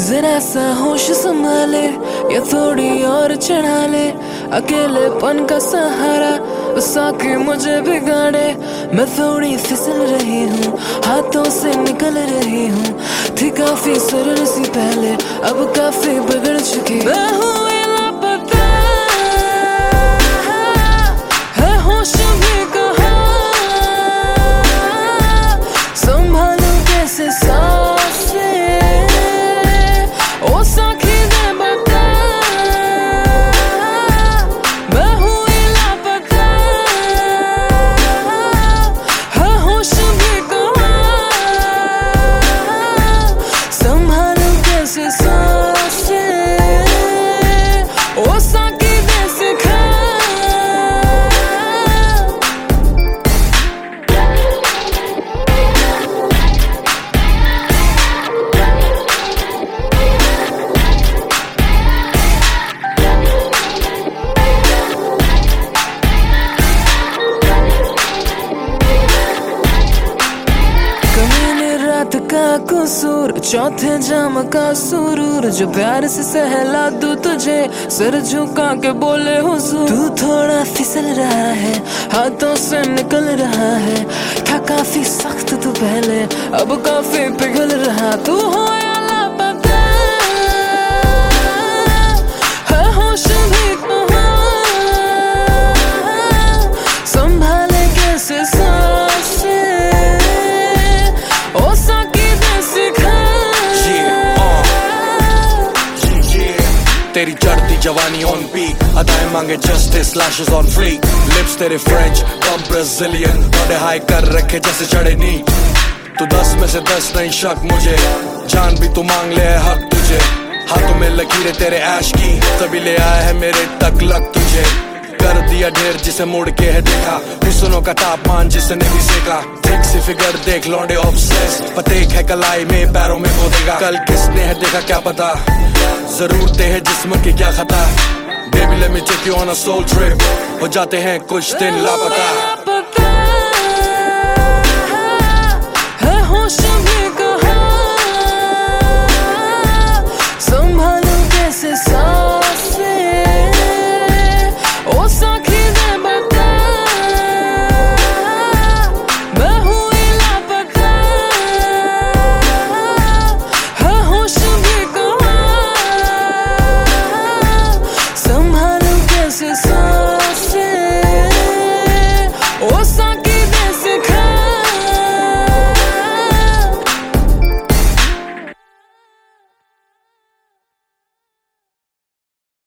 जरा सा होश संभाले या थोड़ी और चढ़ा ले, अकेलेपन का सहारा बस आके मुझे बिगाड़े। मैं थोड़ी फिसल रही हूँ, हाथों से निकल रही हूँ, थी काफी सरल सी पहले, अब काफी बिगड़ चुकी मैं हूँ। लापता है होश भी कहाँ, संभालूं कैसे सांसें, ओ साखी दे बता, मैं हूँ लापता है होश भी कहाँ, संभालूं कैसे सांसें, ओ साकी दे सिखा। रात का कसूर, चौथे जाम का सुरूर, जो प्यार से सहला दूं तुझे, सर झुका के बोले हुजूर। तू थोड़ा फिसल रहा है, हाथों से निकल रहा है, था काफी सख्त तू पहले, अब काफी पिघल रहा। तू हो या लापता है होश भी कहाँ, संभाले कैसे सांसें, ओ साकी दे सिखा। तेरी चढ़ती जवानी ऑन पीक, अदाएं मांगे justice, lashes on fleek, lips तेरे फ्रेंच कम ब्राजीलियन, थोड़े हाई कर रखे जैसे चढ़े नीट। तू 10 में से 10 नहीं शक मुझे, जान भी तू मांग ले हक तुझे, हाथों में लकीरें तेरे ऐश की, तभी ले आया है मेरे तक लग तुझे। कर दिया ढेर जिसे मुड़ के है देखा, हुस्नों का तापमान जिसने भी सेका, ठीक सी फिगर देख लौंडे ऑब्सेस, पतेक है कलाई में पैरों में खो देगा। कल किसने है देखा क्या पता, जरूरतें है जिस्म की क्या खता। Baby let me take you on a soul trip, हो जाते हैं कुछ दिन लापता। है होश भी कहाँ, संभालूं कैसे सांसें, ओ साखी दे बता, मैं हूँ लापता है होश भी कहाँ, संभालूं कैसे सांसें, ओ